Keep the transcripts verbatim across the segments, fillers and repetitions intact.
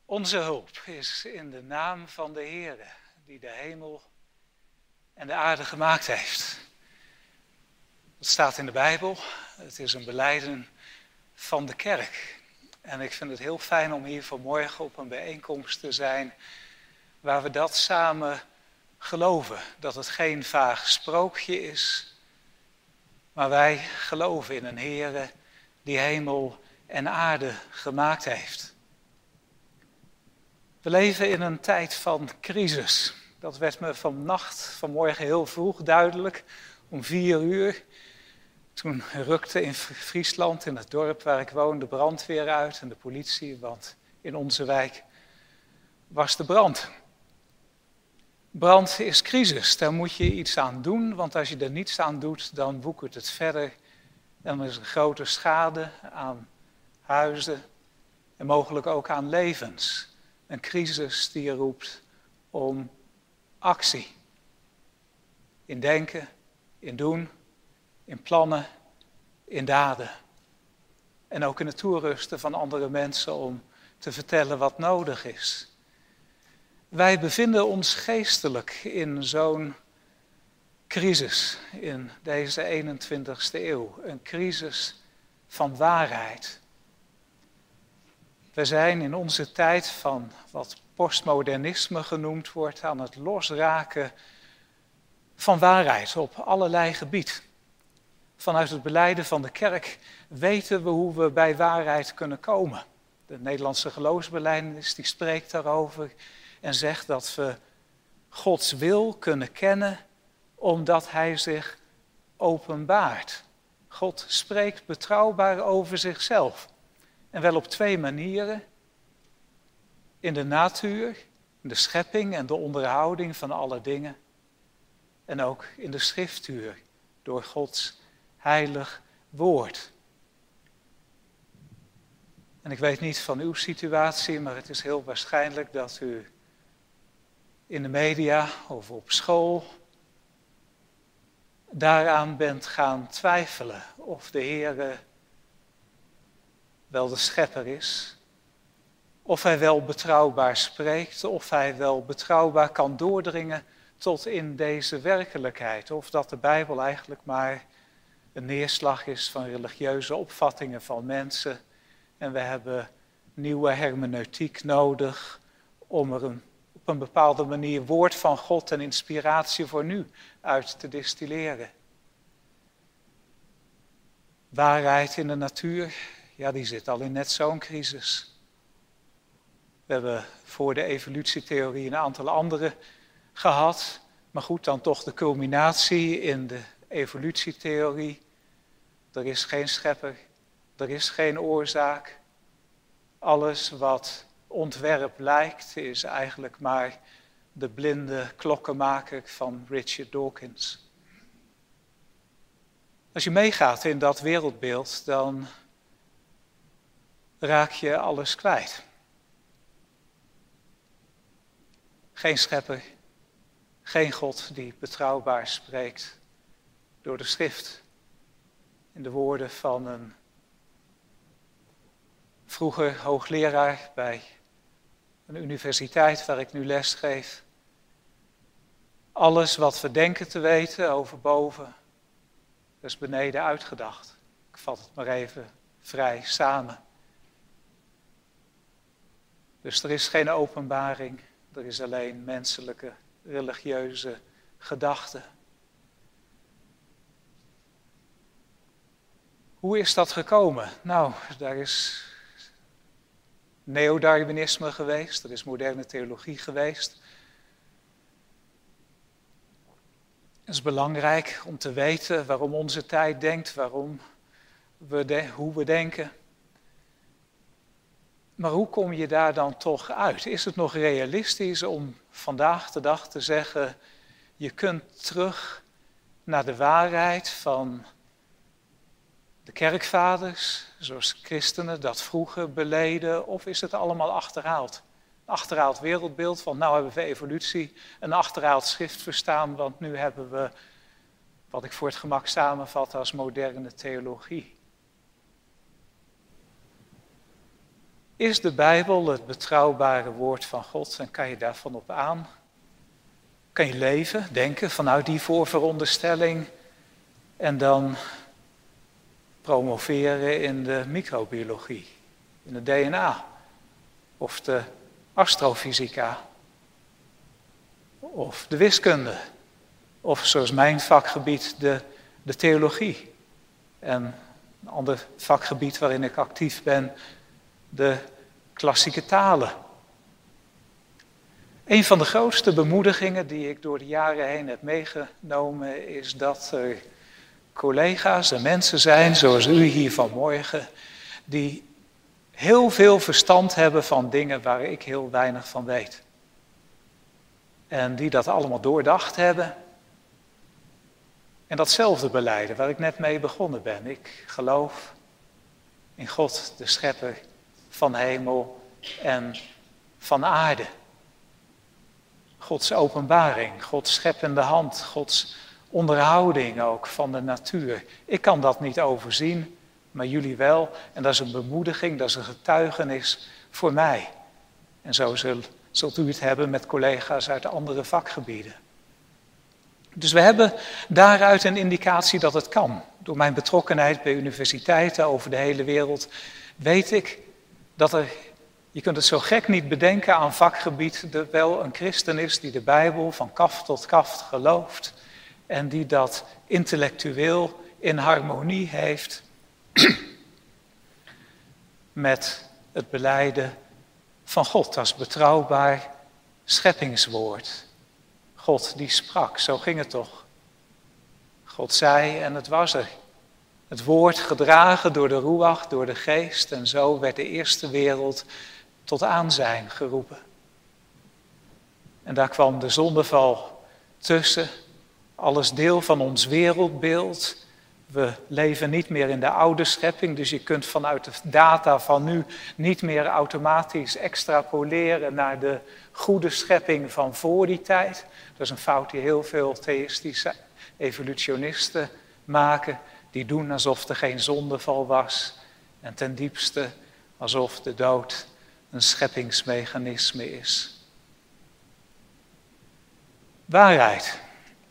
Onze hulp is in de naam van de Heere, die de hemel en de aarde gemaakt heeft. Dat staat in de Bijbel. Het is een belijden van de kerk. En ik vind het heel fijn om hier vanmorgen op een bijeenkomst te zijn waar we dat samen geloven. Dat het geen vaag sprookje is, maar wij geloven in een Heere die hemel en aarde gemaakt heeft. We leven in een tijd van crisis. Dat werd me vannacht, vanmorgen heel vroeg duidelijk, om vier uur. Toen rukte in Friesland, in het dorp waar ik woon, de brandweer uit en de politie, want in onze wijk was de brand. Brand is crisis, daar moet je iets aan doen, want als je er niets aan doet, dan woekert het verder. En dan is er grote schade aan huizen en mogelijk ook aan levens. Een crisis die roept om actie. In denken, in doen, in plannen, in daden. En ook in het toerusten van andere mensen om te vertellen wat nodig is. Wij bevinden ons geestelijk in zo'n crisis in deze eenentwintigste eeuw. Een crisis van waarheid. We zijn in onze tijd van wat postmodernisme genoemd wordt aan het losraken van waarheid op allerlei gebied. Vanuit het belijden van de kerk weten we hoe we bij waarheid kunnen komen. De Nederlandse geloofsbelijdenis die spreekt daarover en zegt dat we Gods wil kunnen kennen omdat Hij zich openbaart. God spreekt betrouwbaar over zichzelf. En wel op twee manieren. In de natuur, in de schepping en de onderhouding van alle dingen. En ook in de schriftuur, door Gods heilig woord. En ik weet niet van uw situatie, maar het is heel waarschijnlijk dat u in de media of op school daaraan bent gaan twijfelen of de Heere wel de schepper is, of Hij wel betrouwbaar spreekt, of Hij wel betrouwbaar kan doordringen tot in deze werkelijkheid, of dat de Bijbel eigenlijk maar een neerslag is van religieuze opvattingen van mensen en we hebben nieuwe hermeneutiek nodig om er een, op een bepaalde manier woord van God en inspiratie voor nu uit te distilleren. Waarheid in de natuur, ja, die zit al in net zo'n crisis. We hebben voor de evolutietheorie een aantal andere gehad. Maar goed, dan toch de culminatie in de evolutietheorie. Er is geen schepper, er is geen oorzaak. Alles wat ontwerp lijkt is eigenlijk maar de blinde klokkenmaker van Richard Dawkins. Als je meegaat in dat wereldbeeld, dan raak je alles kwijt. Geen schepper, geen God die betrouwbaar spreekt door de schrift. In de woorden van een vroeger hoogleraar bij een universiteit waar ik nu les geef. Alles wat we denken te weten over boven, dat is beneden uitgedacht. Ik vat het maar even vrij samen. Dus er is geen openbaring, er is alleen menselijke, religieuze gedachten. Hoe is dat gekomen? Nou, daar is neodarwinisme geweest, er is moderne theologie geweest. Het is belangrijk om te weten waarom onze tijd denkt, waarom we de, hoe we denken. Maar hoe kom je daar dan toch uit? Is het nog realistisch om vandaag de dag te zeggen, je kunt terug naar de waarheid van de kerkvaders, zoals christenen dat vroeger beleden, of is het allemaal achterhaald? Een achterhaald wereldbeeld, want nou hebben we evolutie, een achterhaald schriftverstaan, want nu hebben we, wat ik voor het gemak samenvat als moderne theologie. Is de Bijbel het betrouwbare woord van God en kan je daarvan op aan? Kan je leven, denken vanuit die voorveronderstelling en dan promoveren in de microbiologie, in het D N A of de astrofysica of de wiskunde of zoals mijn vakgebied de, de theologie en een ander vakgebied waarin ik actief ben, de klassieke talen. Een van de grootste bemoedigingen die ik door de jaren heen heb meegenomen is dat er collega's en mensen zijn, zoals u hier vanmorgen, die heel veel verstand hebben van dingen waar ik heel weinig van weet. En die dat allemaal doordacht hebben. En datzelfde belijden waar ik net mee begonnen ben. Ik geloof in God, de schepper van hemel en van aarde. Gods openbaring, Gods scheppende hand, Gods onderhouding ook van de natuur. Ik kan dat niet overzien, maar jullie wel. En dat is een bemoediging, dat is een getuigenis voor mij. En zo zult, zult u het hebben met collega's uit andere vakgebieden. Dus we hebben daaruit een indicatie dat het kan. Door mijn betrokkenheid bij universiteiten over de hele wereld weet ik dat er, je kunt het zo gek niet bedenken aan vakgebied, er wel een christen is die de Bijbel van kaft tot kaft gelooft en die dat intellectueel in harmonie heeft met het belijden van God als betrouwbaar scheppingswoord. God die sprak, zo ging het toch. God zei en het was er. Het woord gedragen door de Ruach, door de geest en zo werd de eerste wereld tot aanzijn geroepen. En daar kwam de zondeval tussen, alles deel van ons wereldbeeld. We leven niet meer in de oude schepping, dus je kunt vanuit de data van nu niet meer automatisch extrapoleren naar de goede schepping van voor die tijd. Dat is een fout die heel veel theïstische evolutionisten maken. Die doen alsof er geen zondeval was en ten diepste alsof de dood een scheppingsmechanisme is. Waarheid.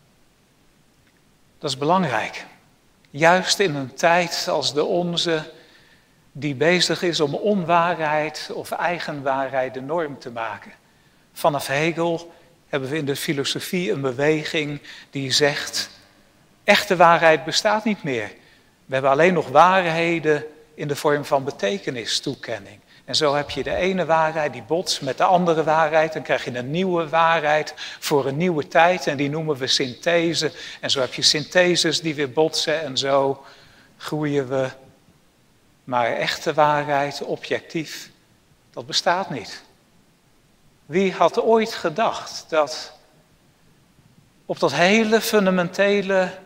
Dat is belangrijk. Juist in een tijd als de onze, die bezig is om onwaarheid of eigenwaarheid de norm te maken. Vanaf Hegel hebben we in de filosofie een beweging die zegt, echte waarheid bestaat niet meer. We hebben alleen nog waarheden in de vorm van betekenistoekenning. En zo heb je de ene waarheid die botst met de andere waarheid. Dan krijg je een nieuwe waarheid voor een nieuwe tijd. En die noemen we synthese. En zo heb je syntheses die weer botsen. En zo groeien we. Maar echte waarheid, objectief, dat bestaat niet. Wie had ooit gedacht dat op dat hele fundamentele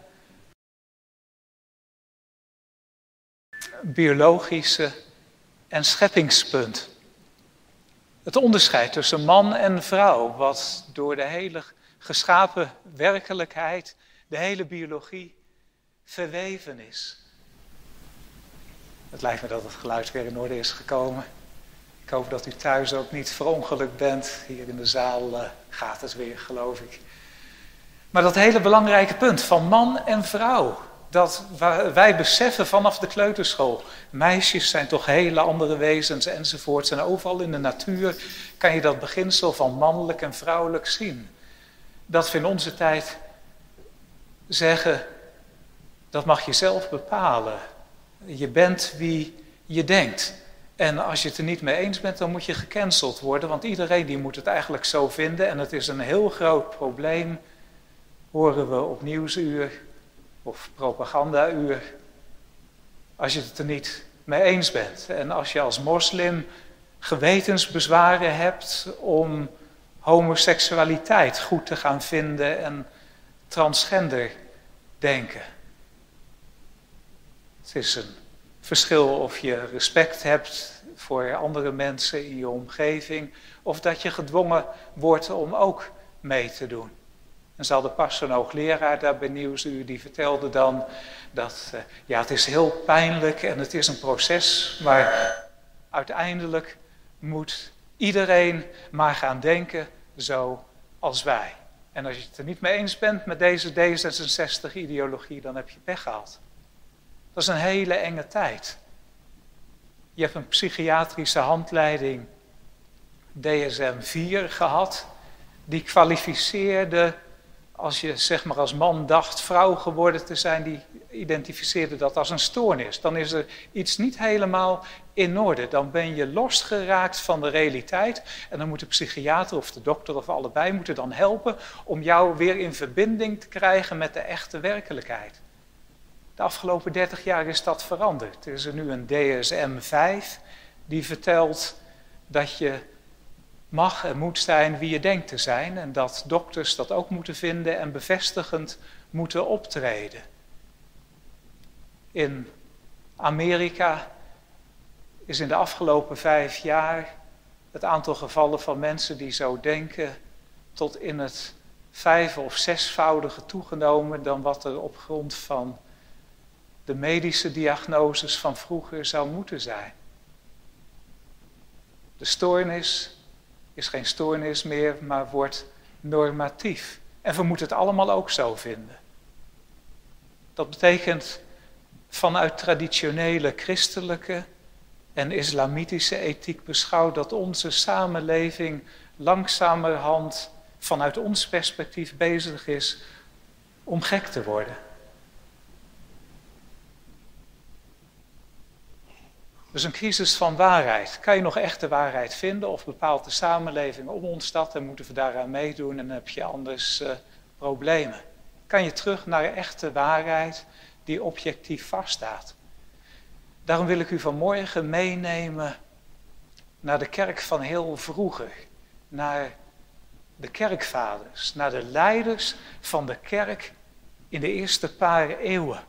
biologische en scheppingspunt, het onderscheid tussen man en vrouw, wat door de hele geschapen werkelijkheid, de hele biologie, verweven is. Het lijkt me dat het geluid weer in orde is gekomen. Ik hoop dat u thuis ook niet verongelukt bent. Hier in de zaal uh, gaat het weer, geloof ik. Maar dat hele belangrijke punt van man en vrouw, dat wij beseffen vanaf de kleuterschool. Meisjes zijn toch hele andere wezens enzovoorts. En overal in de natuur kan je dat beginsel van mannelijk en vrouwelijk zien. Dat we in onze tijd zeggen, dat mag je zelf bepalen. Je bent wie je denkt. En als je het er niet mee eens bent, dan moet je gecanceld worden. Want iedereen die moet het eigenlijk zo vinden. En het is een heel groot probleem, horen we op Nieuwsuur of Propagandauur. Als je het er niet mee eens bent. En als je als moslim gewetensbezwaren hebt om homoseksualiteit goed te gaan vinden en transgender denken. Het is een verschil of je respect hebt voor andere mensen in je omgeving, of dat je gedwongen wordt om ook mee te doen. En ze hadden pas zo'n hoogleraar daar bij Nieuwsuur, die vertelde dan dat, uh, ja, het is heel pijnlijk en het is een proces, maar uiteindelijk moet iedereen maar gaan denken zo als wij. En als je het er niet mee eens bent met deze D zesenzestig-ideologie, dan heb je pech gehad. Dat is een hele enge tijd. Je hebt een psychiatrische handleiding D S M vier gehad, die kwalificeerde, als je zeg maar als man dacht vrouw geworden te zijn, die identificeerde dat als een stoornis. Dan is er iets niet helemaal in orde. Dan ben je losgeraakt van de realiteit en dan moet de psychiater of de dokter of allebei moeten dan helpen om jou weer in verbinding te krijgen met de echte werkelijkheid. De afgelopen dertig jaar is dat veranderd. Er is er nu een D S M vijf die vertelt dat je mag en moet zijn wie je denkt te zijn en dat dokters dat ook moeten vinden en bevestigend moeten optreden. In Amerika is in de afgelopen vijf jaar het aantal gevallen van mensen die zo denken tot in het vijf- of zesvoudige toegenomen dan wat er op grond van de medische diagnoses van vroeger zou moeten zijn. De stoornis is geen stoornis meer, maar wordt normatief. En we moeten het allemaal ook zo vinden. Dat betekent vanuit traditionele christelijke en islamitische ethiek beschouwd dat onze samenleving langzamerhand vanuit ons perspectief bezig is om gek te worden. Dus een crisis van waarheid. Kan je nog echte waarheid vinden of bepaalt de samenleving om ons dat en moeten we daaraan meedoen en dan heb je anders uh, problemen. Kan je terug naar echte waarheid die objectief vaststaat. Daarom wil ik u vanmorgen meenemen naar de kerk van heel vroeger. Naar de kerkvaders, naar de leiders van de kerk in de eerste paar eeuwen.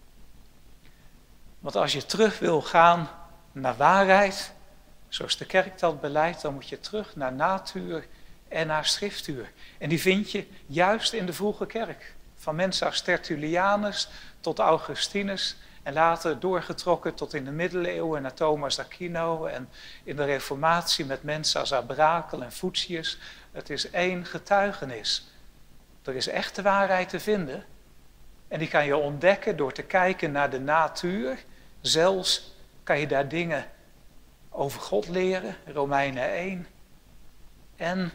Want als je terug wil gaan naar waarheid, zoals de kerk dat beleidt, dan moet je terug naar natuur en naar schriftuur. En die vind je juist in de vroege kerk. Van mensen als Tertullianus tot Augustinus en later doorgetrokken tot in de middeleeuwen naar Thomas Aquino en in de reformatie met mensen als Abrakel en Fuchsius. Het is één getuigenis. Er is echte waarheid te vinden en die kan je ontdekken door te kijken naar de natuur. Zelfs kan je daar dingen over God leren, Romeinen één. En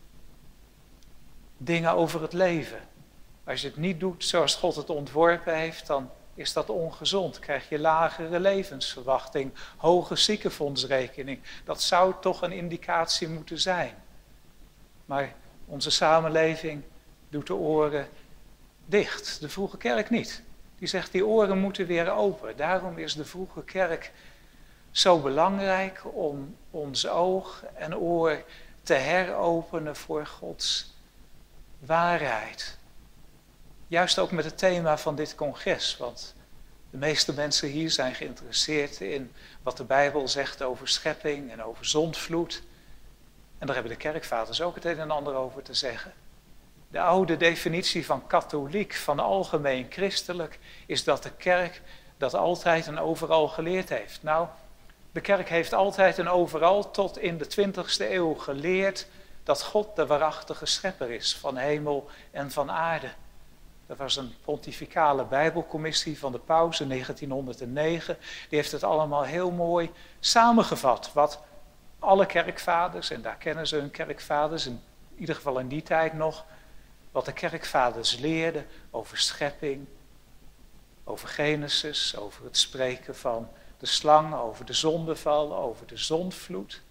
dingen over het leven. Als je het niet doet zoals God het ontworpen heeft, dan is dat ongezond. Krijg je lagere levensverwachting, hoge ziekenfondsrekening. Dat zou toch een indicatie moeten zijn. Maar onze samenleving doet de oren dicht. De vroege kerk niet. Die zegt die oren moeten weer open. Daarom is de vroege kerk zo belangrijk om ons oog en oor te heropenen voor Gods waarheid. Juist ook met het thema van dit congres, want de meeste mensen hier zijn geïnteresseerd in wat de Bijbel zegt over schepping en over zondvloed. En daar hebben de kerkvaders ook het een en ander over te zeggen. De oude definitie van katholiek, van algemeen christelijk, is dat de kerk dat altijd en overal geleerd heeft. Nou, de kerk heeft altijd en overal tot in de twintigste eeuw geleerd dat God de waarachtige schepper is van hemel en van aarde. Er was een pontificale bijbelcommissie van de paus in negentienhonderdnegen. Die heeft het allemaal heel mooi samengevat. Wat alle kerkvaders, en daar kennen ze hun kerkvaders, in ieder geval in die tijd nog, wat de kerkvaders leerden over schepping, over Genesis, over het spreken van de slang, over de zondeval, over de zondvloed.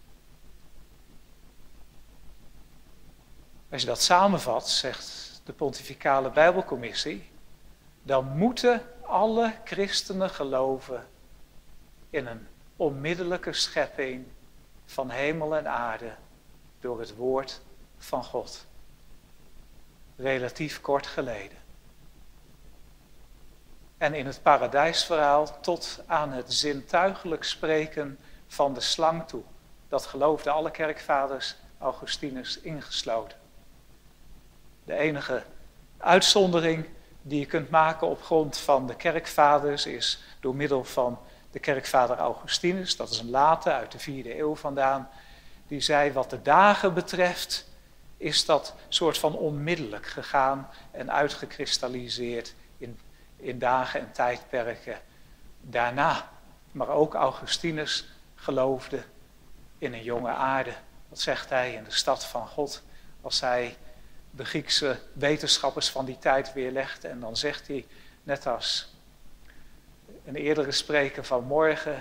Als je dat samenvat, zegt de pontificale bijbelcommissie, dan moeten alle christenen geloven in een onmiddellijke schepping van hemel en aarde door het woord van God. Relatief kort geleden. En in het paradijsverhaal tot aan het zintuigelijk spreken van de slang toe. Dat geloofden alle kerkvaders, Augustinus ingesloten. De enige uitzondering die je kunt maken op grond van de kerkvaders is door middel van de de kerkvader Augustinus, dat is een late uit de vierde eeuw vandaan, die zei wat de dagen betreft, is dat soort van onmiddellijk gegaan en uitgekristalliseerd in, in dagen en tijdperken daarna. Maar ook Augustinus geloofde in een jonge aarde. Dat zegt hij in de stad van God, als hij de Griekse wetenschappers van die tijd weerlegt. En dan zegt hij, net als een eerdere spreker van morgen,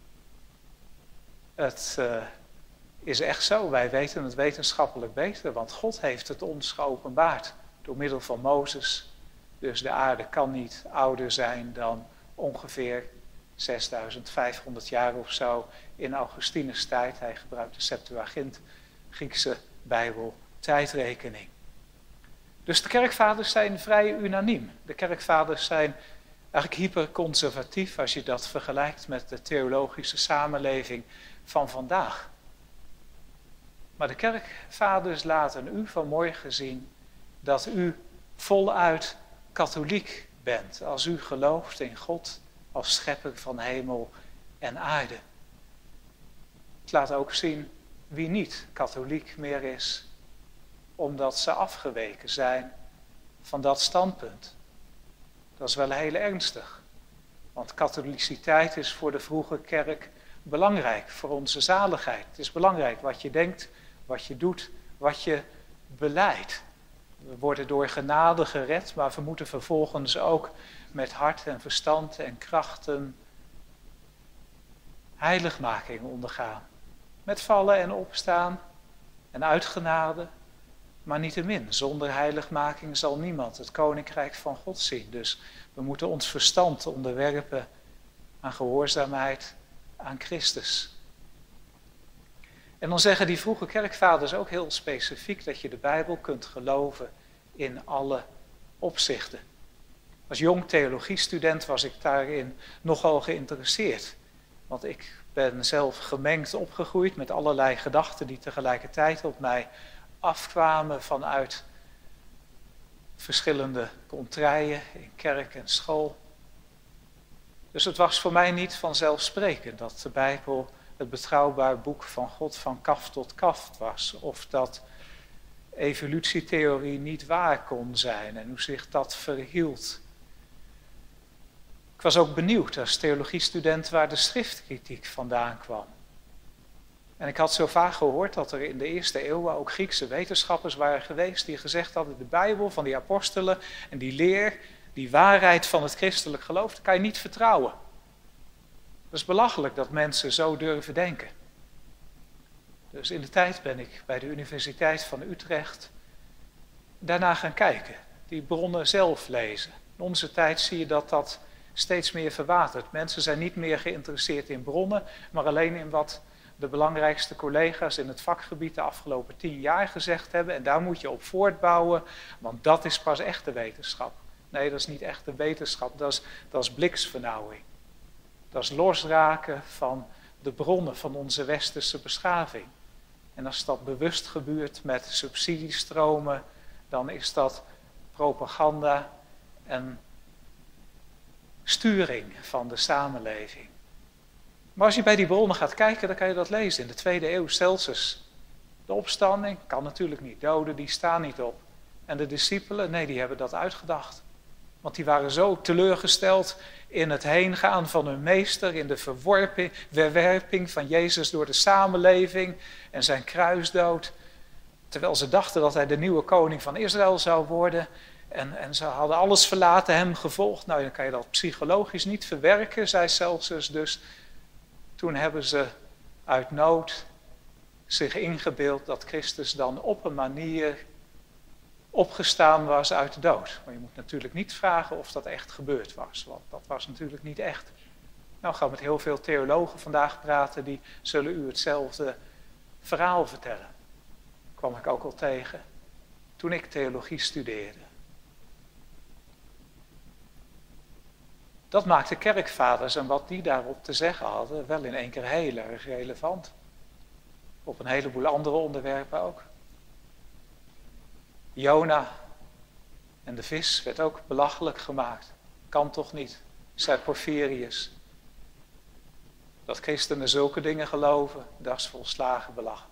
het uh, is echt zo, wij weten het wetenschappelijk beter, want God heeft het ons geopenbaard door middel van Mozes. Dus de aarde kan niet ouder zijn dan ongeveer zesduizend vijfhonderd jaar of zo in Augustinus' tijd. Hij gebruikt de Septuagint, Griekse Bijbel, tijdrekening. Dus de kerkvaders zijn vrij unaniem. De kerkvaders zijn eigenlijk hyperconservatief als je dat vergelijkt met de theologische samenleving van vandaag. Maar de kerkvaders laten u vanmorgen zien dat u voluit katholiek bent. Als u gelooft in God als schepper van hemel en aarde. Het laat ook zien wie niet katholiek meer is, omdat ze afgeweken zijn van dat standpunt. Dat is wel heel ernstig. Want katholiciteit is voor de vroege kerk belangrijk voor onze zaligheid. Het is belangrijk wat je denkt, wat je doet, wat je belijdt. We worden door genade gered, maar we moeten vervolgens ook met hart en verstand en krachten heiligmaking ondergaan. Met vallen en opstaan en uit genade. Maar niettemin, zonder heiligmaking zal niemand het koninkrijk van God zien. Dus we moeten ons verstand onderwerpen aan gehoorzaamheid aan Christus. En dan zeggen die vroege kerkvaders ook heel specifiek dat je de Bijbel kunt geloven in alle opzichten. Als jong theologiestudent was ik daarin nogal geïnteresseerd. Want ik ben zelf gemengd opgegroeid met allerlei gedachten die tegelijkertijd op mij afkwamen vanuit verschillende contraien in kerk en school. Dus het was voor mij niet vanzelfsprekend dat de Bijbel het betrouwbaar boek van God van kaf tot kaf was. Of dat evolutietheorie niet waar kon zijn en hoe zich dat verhield. Ik was ook benieuwd als theologiestudent waar de schriftkritiek vandaan kwam. En ik had zo vaak gehoord dat er in de eerste eeuwen ook Griekse wetenschappers waren geweest die gezegd hadden, de Bijbel van die apostelen en die leer, die waarheid van het christelijk geloof, dat kan je niet vertrouwen. Het is belachelijk dat mensen zo durven denken. Dus in de tijd ben ik bij de Universiteit van Utrecht daarna gaan kijken. Die bronnen zelf lezen. In onze tijd zie je dat dat steeds meer verwatert. Mensen zijn niet meer geïnteresseerd in bronnen, maar alleen in wat de belangrijkste collega's in het vakgebied de afgelopen tien jaar gezegd hebben. En daar moet je op voortbouwen, want dat is pas echte wetenschap. Nee, dat is niet echte wetenschap, dat is, dat is bliksvernauwing. Dat is losraken van de bronnen van onze westerse beschaving. En als dat bewust gebeurt met subsidiestromen, dan is dat propaganda en sturing van de samenleving. Maar als je bij die bronnen gaat kijken, dan kan je dat lezen. In de tweede eeuw Celsus. De opstanding kan natuurlijk niet. Doden, die staan niet op. En de discipelen, nee, die hebben dat uitgedacht. Want die waren zo teleurgesteld in het heengaan van hun meester, in de verworping, verwerping van Jezus door de samenleving en zijn kruisdood. Terwijl ze dachten dat hij de nieuwe koning van Israël zou worden. En, en ze hadden alles verlaten, hem gevolgd. Nou, dan kan je dat psychologisch niet verwerken, zei Celsus. Dus toen hebben ze uit nood zich ingebeeld dat Christus dan op een manier opgestaan was uit de dood. Maar je moet natuurlijk niet vragen of dat echt gebeurd was, want dat was natuurlijk niet echt. Nou, ik ga met heel veel theologen vandaag praten, die zullen u hetzelfde verhaal vertellen. Dat kwam ik ook al tegen toen ik theologie studeerde. Dat maakt de kerkvaders en wat die daarop te zeggen hadden wel in één keer heel erg relevant. Op een heleboel andere onderwerpen ook. Jona en de vis werd ook belachelijk gemaakt. Kan toch niet, zei Porphyrius. Dat christenen zulke dingen geloven, dat is volslagen belachelijk.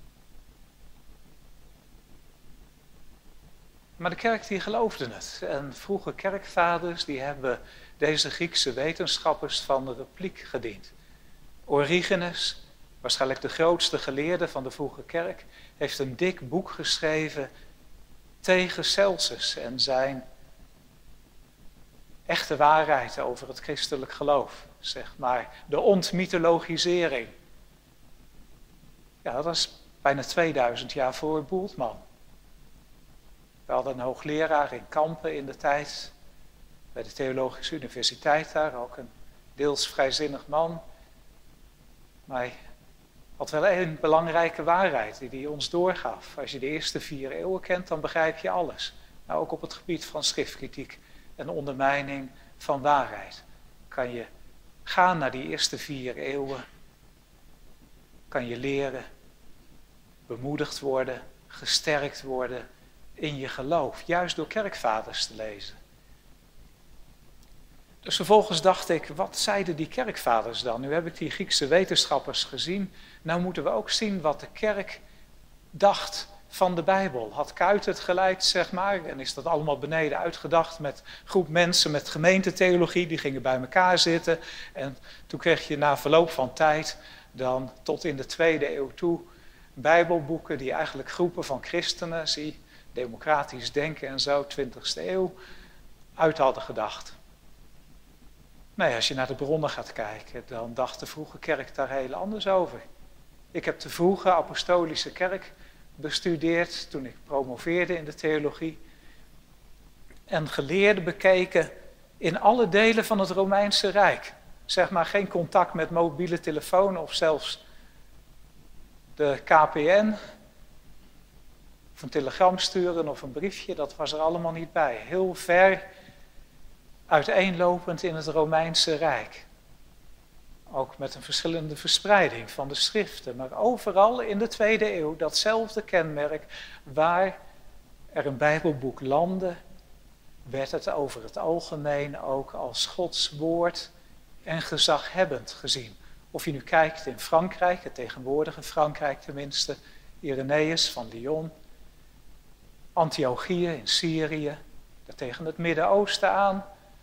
Maar de kerk die geloofde het. En vroege kerkvaders die hebben deze Griekse wetenschappers van de repliek gediend. Origenes, waarschijnlijk de grootste geleerde van de vroege kerk, heeft een dik boek geschreven tegen Celsus en zijn echte waarheid over het christelijk geloof. Zeg maar de ontmythologisering. Ja, dat is bijna tweeduizend jaar voor Bultmann. We hadden een hoogleraar in Kampen in de tijd, bij de Theologische Universiteit daar, ook een deels vrijzinnig man. Maar hij had wel één belangrijke waarheid die hij ons doorgaf. Als je de eerste vier eeuwen kent, dan begrijp je alles. Nou, ook op het gebied van schriftkritiek en ondermijning van waarheid. Kan je gaan naar die eerste vier eeuwen, kan je leren, bemoedigd worden, gesterkt worden in je geloof, juist door kerkvaders te lezen. Dus vervolgens dacht ik, wat zeiden die kerkvaders dan? Nu heb ik die Griekse wetenschappers gezien. Nou moeten we ook zien wat de kerk dacht van de Bijbel. Had Kuyt het geleid, zeg maar, en is dat allemaal beneden uitgedacht met een groep mensen met gemeentetheologie, die gingen bij elkaar zitten. En toen kreeg je na verloop van tijd, dan tot in de tweede eeuw toe, Bijbelboeken die eigenlijk groepen van christenen, zie, democratisch denken en zo, twintigste eeuw, uit hadden gedacht. Nee, als je naar de bronnen gaat kijken, dan dacht de vroege kerk daar heel anders over. Ik heb de vroege apostolische kerk bestudeerd toen ik promoveerde in de theologie. En geleerden bekeken in alle delen van het Romeinse Rijk. Zeg maar geen contact met mobiele telefoon of zelfs de K P N. Of een telegram sturen of een briefje, dat was er allemaal niet bij. Heel ver uiteenlopend in het Romeinse Rijk. Ook met een verschillende verspreiding van de schriften. Maar overal in de tweede eeuw datzelfde kenmerk. Waar er een Bijbelboek landde, werd het over het algemeen ook als Gods woord en gezaghebbend gezien. Of je nu kijkt in Frankrijk, het tegenwoordige Frankrijk tenminste, Irenaeus van Lyon, Antiochië in Syrië, daar tegen het Midden-Oosten aan,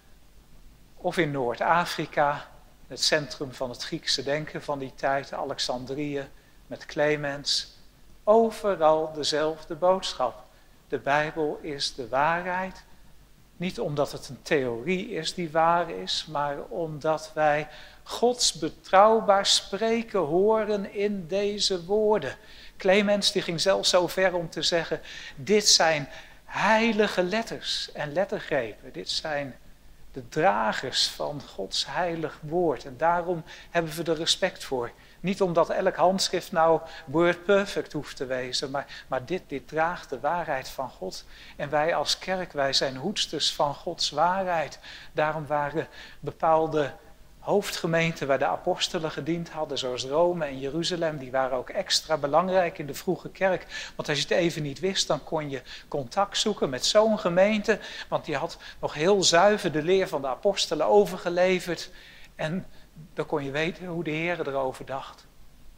of in Noord-Afrika, het centrum van het Griekse denken van die tijd, Alexandrië met Clemens. Overal dezelfde boodschap. De Bijbel is de waarheid. Niet omdat het een theorie is die waar is, maar omdat wij Gods betrouwbaar spreken horen in deze woorden. Clemens die ging zelfs zo ver om te zeggen, dit zijn heilige letters en lettergrepen. Dit zijn de dragers van Gods heilig woord. En daarom hebben we er respect voor. Niet omdat elk handschrift nou word perfect hoeft te wezen, maar, maar dit, dit draagt de waarheid van God. En wij als kerk, wij zijn hoedsters van Gods waarheid. Daarom waren bepaalde hoofdgemeenten waar de apostelen gediend hadden, zoals Rome en Jeruzalem, die waren ook extra belangrijk in de vroege kerk. Want als je het even niet wist, dan kon je contact zoeken met zo'n gemeente, want die had nog heel zuiver de leer van de apostelen overgeleverd. En dan kon je weten hoe de Heer erover dacht.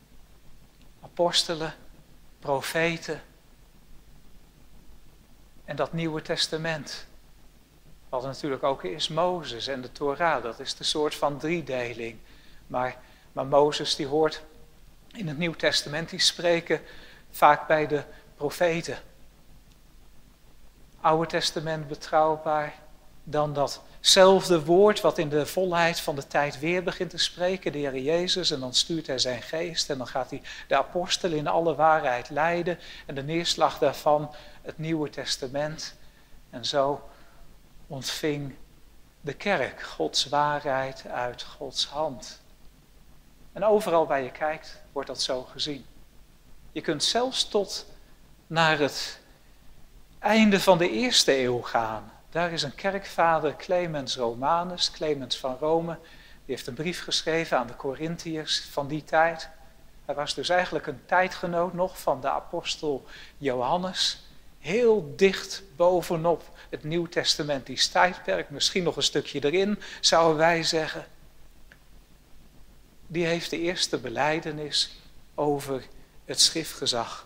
Apostelen, profeten en dat Nieuwe Testament. We hadden natuurlijk ook eerst Mozes en de Torah, dat is de soort van driedeling. Maar, maar Mozes die hoort in het Nieuw Testament, die spreken vaak bij de profeten. Oude Testament betrouwbaar, dan datzelfde woord wat in de volheid van de tijd weer begint te spreken, de Heer Jezus, en dan stuurt hij zijn geest en dan gaat hij de apostelen in alle waarheid leiden en de neerslag daarvan het Nieuwe Testament. En zo ontving de kerk Gods waarheid uit Gods hand. En overal waar je kijkt, wordt dat zo gezien. Je kunt zelfs tot naar het einde van de eerste eeuw gaan. Daar is een kerkvader, Clemens Romanus, Clemens van Rome. Die heeft een brief geschreven aan de Corinthiërs van die tijd. Hij was dus eigenlijk een tijdgenoot nog van de apostel Johannes. Heel dicht bovenop het Nieuwtestamentisch tijdperk, misschien nog een stukje erin, zouden wij zeggen. die heeft de eerste belijdenis over het schriftgezag.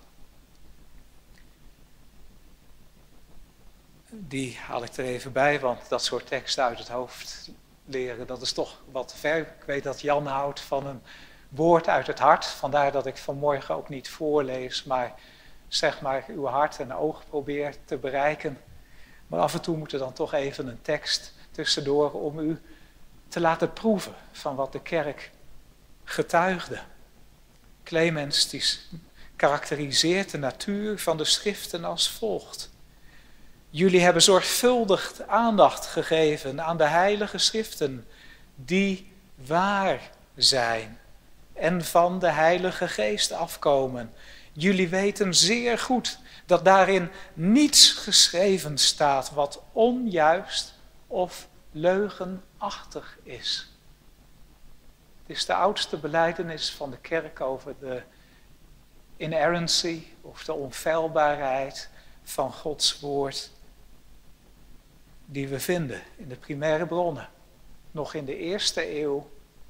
Die haal ik er even bij, want dat soort teksten uit het hoofd leren, dat is toch wat te ver. Ik weet dat Jan houdt van een woord uit het hart, vandaar dat ik vanmorgen ook niet voorlees, maar zeg maar uw hart en oog probeer te bereiken. Maar af en toe moet er dan toch even een tekst tussendoor om u te laten proeven van wat de kerk getuigde. Clemens die karakteriseert de natuur van de schriften als volgt. Jullie hebben zorgvuldig aandacht gegeven aan de heilige schriften die waar zijn en van de Heilige Geest afkomen. Jullie weten zeer goed dat daarin niets geschreven staat wat onjuist of leugenachtig is. Het is de oudste belijdenis van de kerk over de inerrancy of de onfeilbaarheid van Gods woord die we vinden in de primaire bronnen. Nog in de eerste eeuw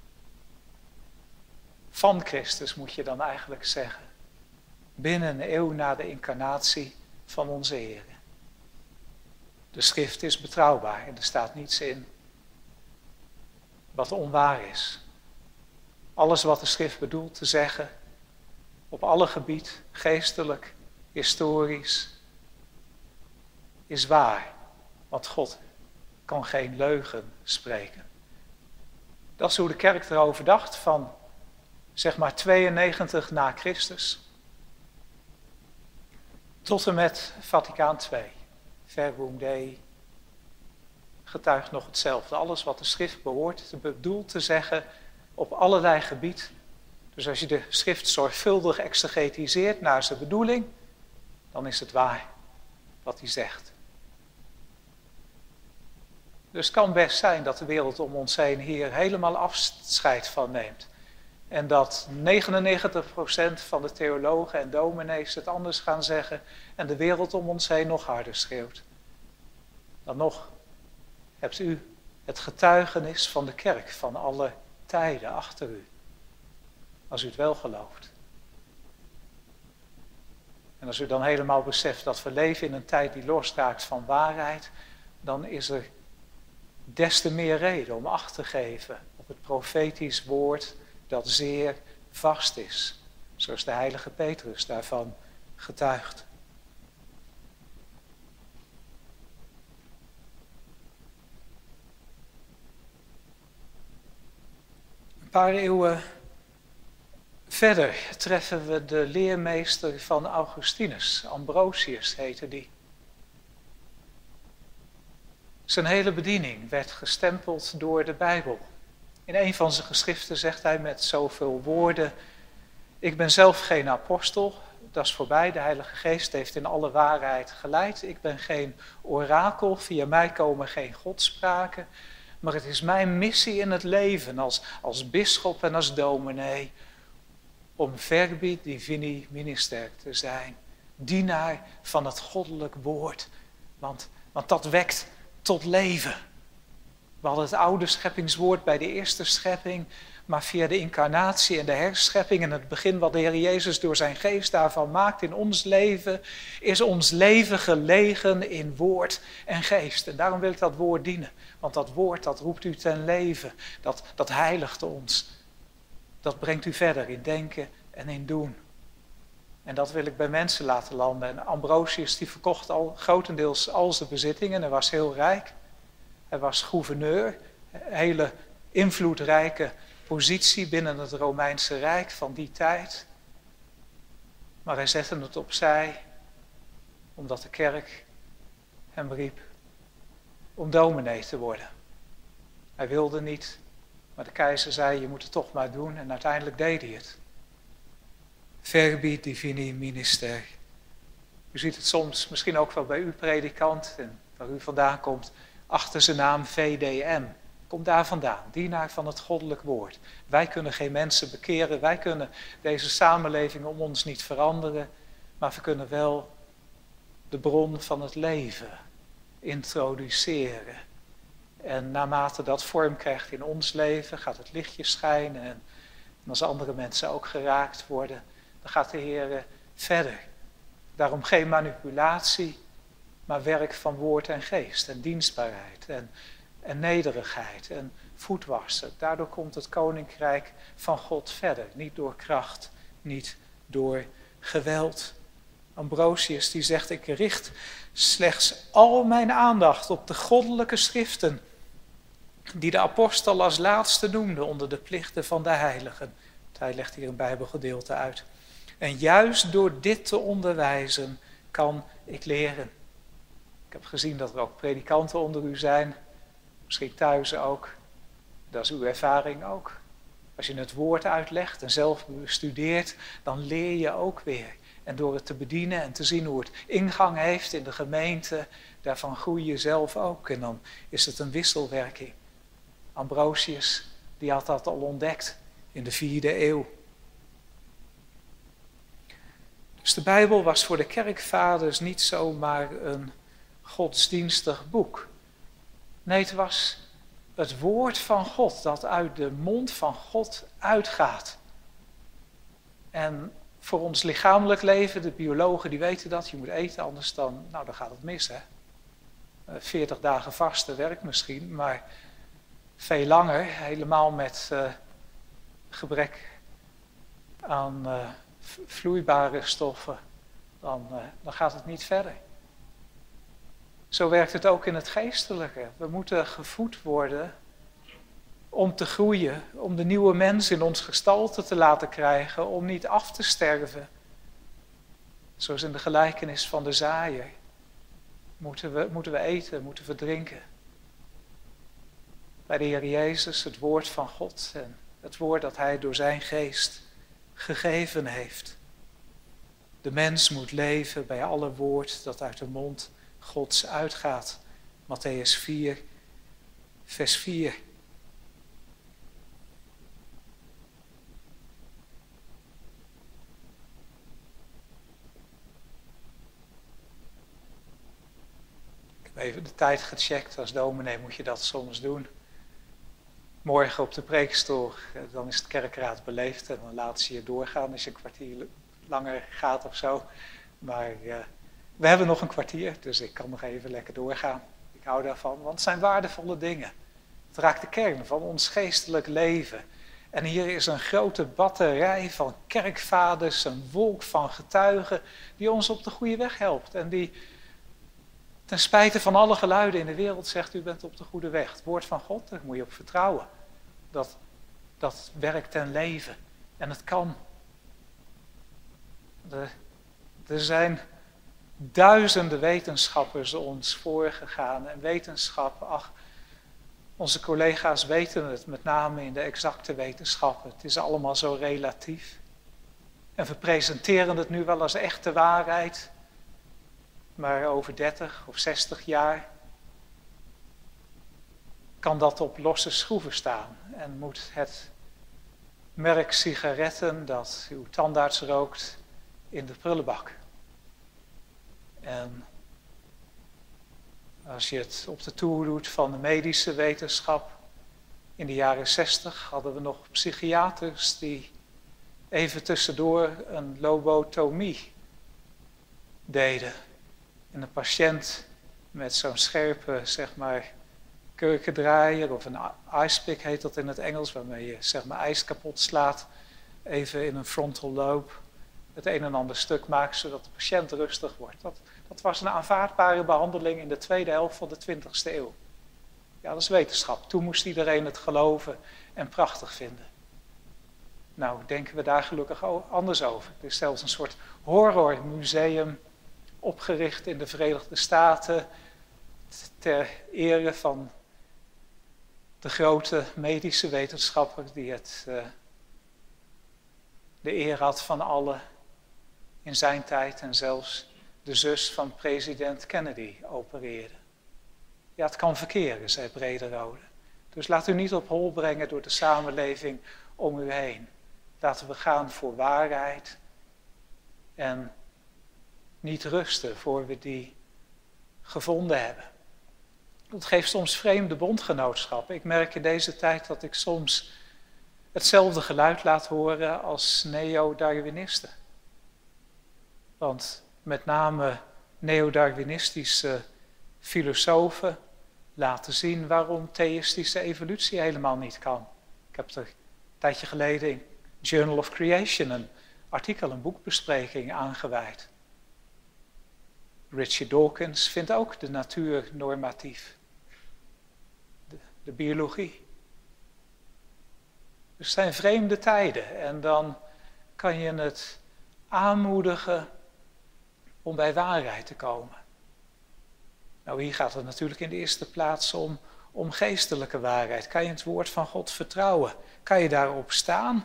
van Christus moet je dan eigenlijk zeggen. Binnen een eeuw na de incarnatie van onze Heer. De schrift is betrouwbaar en er staat niets in wat onwaar is. Alles wat de schrift bedoelt te zeggen, op alle gebied, geestelijk, historisch, is waar. Want God kan geen leugen spreken. Dat is hoe de kerk erover dacht van, zeg maar, tweeënnegentig na Christus. Tot en met Vaticaan twee. Verbum Dei getuigt nog hetzelfde. Alles wat de schrift behoort, bedoelt te zeggen op allerlei gebied. Dus als je de schrift zorgvuldig exegetiseert naar zijn bedoeling, dan is het waar wat hij zegt. Dus het kan best zijn dat de wereld om ons heen hier helemaal afscheid van neemt. En dat negenennegentig procent van de theologen en dominees het anders gaan zeggen en de wereld om ons heen nog harder schreeuwt. Dan nog hebt u het getuigenis van de kerk van alle tijden achter u. Als u het wel gelooft. En als u dan helemaal beseft dat we leven in een tijd die losraakt van waarheid, dan is er des te meer reden om acht te geven op het profetisch woord dat zeer vast is. Zoals de heilige Petrus daarvan getuigt. Een paar eeuwen verder treffen we de leermeester van Augustinus, Ambrosius heette die. Zijn hele bediening werd gestempeld door de Bijbel. In een van zijn geschriften zegt hij met zoveel woorden: ik ben zelf geen apostel, dat is voorbij, de Heilige Geest heeft in alle waarheid geleid. Ik ben geen orakel, via mij komen geen godspraken. Maar het is mijn missie in het leven als, als bisschop en als dominee om verbi divini minister te zijn. Dienaar van het goddelijk woord. Want, want dat wekt tot leven. We hadden het oude scheppingswoord bij de eerste schepping, maar via de incarnatie en de herschepping en het begin wat de Heer Jezus door zijn geest daarvan maakt in ons leven, is ons leven gelegen in woord en geest. En daarom wil ik dat woord dienen, want dat woord dat roept u ten leven, dat, dat heiligt ons. Dat brengt u verder in denken en in doen. En dat wil ik bij mensen laten landen. En Ambrosius die verkocht al grotendeels al zijn bezittingen. Hij was heel rijk. Hij was gouverneur. Een hele invloedrijke positie binnen het Romeinse Rijk van die tijd. Maar hij zette het opzij omdat de kerk hem riep om dominee te worden. Hij wilde niet, maar de keizer zei je moet het toch maar doen en uiteindelijk deed hij het. Verbi divini minister. U ziet het soms misschien ook wel bij uw predikant en waar u vandaan komt, achter zijn naam V D M. Komt daar vandaan, dienaar van het goddelijk woord. Wij kunnen geen mensen bekeren, wij kunnen deze samenleving om ons niet veranderen, maar we kunnen wel de bron van het leven introduceren. En naarmate dat vorm krijgt in ons leven, gaat het lichtje schijnen en En als andere mensen ook geraakt worden, dan gaat de Heer verder. Daarom geen manipulatie, maar werk van woord en geest en dienstbaarheid en, en nederigheid en voetwassen. Daardoor komt het koninkrijk van God verder. Niet door kracht, niet door geweld. Ambrosius die zegt, ik richt slechts al mijn aandacht op de goddelijke schriften, die de apostel als laatste noemde onder de plichten van de heiligen. Hij legt hier een Bijbelgedeelte uit. En juist door dit te onderwijzen kan ik leren. Ik heb gezien dat er ook predikanten onder u zijn, misschien thuis ook. Dat is uw ervaring ook. Als je het woord uitlegt en zelf bestudeert, dan leer je ook weer. En door het te bedienen en te zien hoe het ingang heeft in de gemeente, daarvan groei je zelf ook. En dan is het een wisselwerking. Ambrosius, die had dat al ontdekt in de vierde eeuw. Dus de Bijbel was voor de kerkvaders niet zomaar een godsdienstig boek. Nee, het was het woord van God dat uit de mond van God uitgaat. En voor ons lichamelijk leven, de biologen die weten dat, je moet eten, anders dan, nou, dan gaat het mis. Hè? veertig dagen vasten werkt misschien, maar veel langer, helemaal met uh, gebrek aan uh, vloeibare stoffen, dan, uh, dan gaat het niet verder. Zo werkt het ook in het geestelijke. We moeten gevoed worden om te groeien, om de nieuwe mens in ons gestalte te laten krijgen, om niet af te sterven. Zoals in de gelijkenis van de zaaier. Moeten we, moeten we eten, moeten we drinken. Bij de Heer Jezus het woord van God en het woord dat Hij door zijn geest gegeven heeft. De mens moet leven bij alle woord dat uit de mond Gods uitgaat. Matthäus vier, vers vier. Ik heb even de tijd gecheckt. Als dominee moet je dat soms doen. Morgen op de preekstoel, dan is het kerkraad beleefd en dan laten ze je doorgaan als je een kwartier langer gaat of zo. Maar uh, we hebben nog een kwartier, dus ik kan nog even lekker doorgaan. Ik hou daarvan, want het zijn waardevolle dingen. Het raakt de kern van ons geestelijk leven. En hier is een grote batterij van kerkvaders, een wolk van getuigen die ons op de goede weg helpt. En die ten spijte van alle geluiden in de wereld zegt, u bent op de goede weg. Het woord van God, daar moet je op vertrouwen. Dat, dat werkt ten leven. En het kan. De, er zijn duizenden wetenschappers ons voorgegaan. En wetenschap, ach, onze collega's weten het, met name in de exacte wetenschappen. Het is allemaal zo relatief. En we presenteren het nu wel als echte waarheid. Maar over dertig of zestig jaar kan dat op losse schroeven staan. En moet het merk sigaretten dat uw tandarts rookt in de prullenbak. En als je het op de toer doet van de medische wetenschap. In de jaren zestig hadden we nog psychiaters die even tussendoor een lobotomie deden. En een patiënt met zo'n scherpe, zeg maar, kurkendraaier of een icepick heet dat in het Engels, waarmee je, zeg maar, ijs kapot slaat, even in een frontal lobe het een en ander stuk maakt, zodat de patiënt rustig wordt. Dat, dat was een aanvaardbare behandeling in de tweede helft van de twintigste eeuw. Ja, dat is wetenschap. Toen moest iedereen het geloven en prachtig vinden. Nou, denken we daar gelukkig anders over. Er is zelfs een soort horrormuseum opgericht in de Verenigde Staten ter ere van de grote medische wetenschapper die het uh, de eer had van alle in zijn tijd en zelfs de zus van president Kennedy opereerde. Ja, het kan verkeren, zei Brederode. Dus laat u niet op hol brengen door de samenleving om u heen. Laten we gaan voor waarheid en niet rusten voor we die gevonden hebben. Dat geeft soms vreemde bondgenootschappen. Ik merk in deze tijd dat ik soms hetzelfde geluid laat horen als neo-Darwinisten. Want met name neo-Darwinistische filosofen laten zien waarom theïstische evolutie helemaal niet kan. Ik heb er een tijdje geleden in Journal of Creation een artikel, een boekbespreking aangewijd. Richard Dawkins vindt ook de natuur normatief. De, de biologie. Dus het zijn vreemde tijden en dan kan je het aanmoedigen om bij waarheid te komen. Nou, hier gaat het natuurlijk in de eerste plaats om, om geestelijke waarheid. Kan je het woord van God vertrouwen? Kan je daarop staan?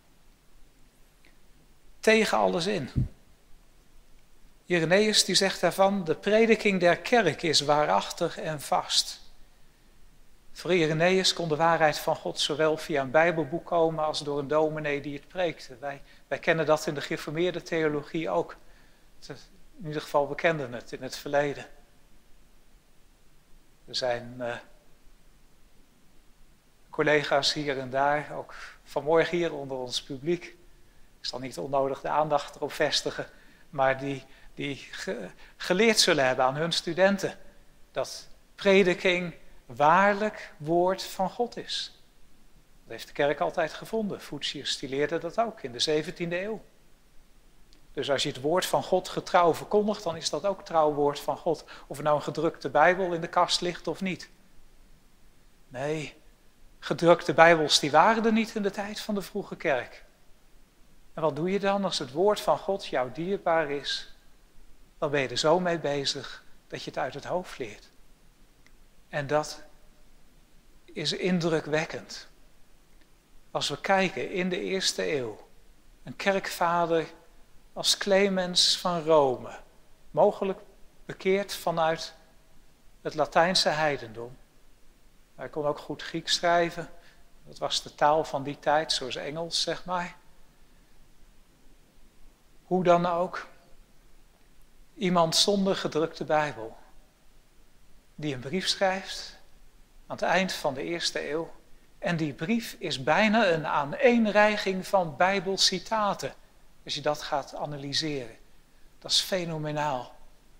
Tegen alles in. Irenaeus die zegt daarvan, de prediking der kerk is waarachtig en vast. Voor Irenaeus kon de waarheid van God zowel via een bijbelboek komen als door een dominee die het preekte. Wij, wij kennen dat in de gereformeerde theologie ook. In ieder geval, we kenden het in het verleden. Er zijn uh, collega's hier en daar, ook vanmorgen hier onder ons publiek. Ik zal niet onnodig de aandacht erop vestigen, maar die, die ge, geleerd zullen hebben aan hun studenten. Dat prediking waarlijk woord van God is. Dat heeft de kerk altijd gevonden. Voetius die leerde dat ook in de zeventiende eeuw. Dus als je het woord van God getrouw verkondigt, dan is dat ook trouw woord van God. Of er nou een gedrukte Bijbel in de kast ligt of niet. Nee, gedrukte Bijbels die waren er niet in de tijd van de vroege kerk. En wat doe je dan als het woord van God jou dierbaar is? Dan ben je er zo mee bezig dat je het uit het hoofd leert. En dat is indrukwekkend. Als we kijken in de eerste eeuw, een kerkvader als Clemens van Rome, mogelijk bekeerd vanuit het Latijnse heidendom. Hij kon ook goed Grieks schrijven, dat was de taal van die tijd, zoals Engels zeg maar. Hoe dan ook, iemand zonder gedrukte Bijbel, die een brief schrijft aan het eind van de eerste eeuw. En die brief is bijna een aaneenreiging van Bijbelcitaten. Als je dat gaat analyseren. Dat is fenomenaal.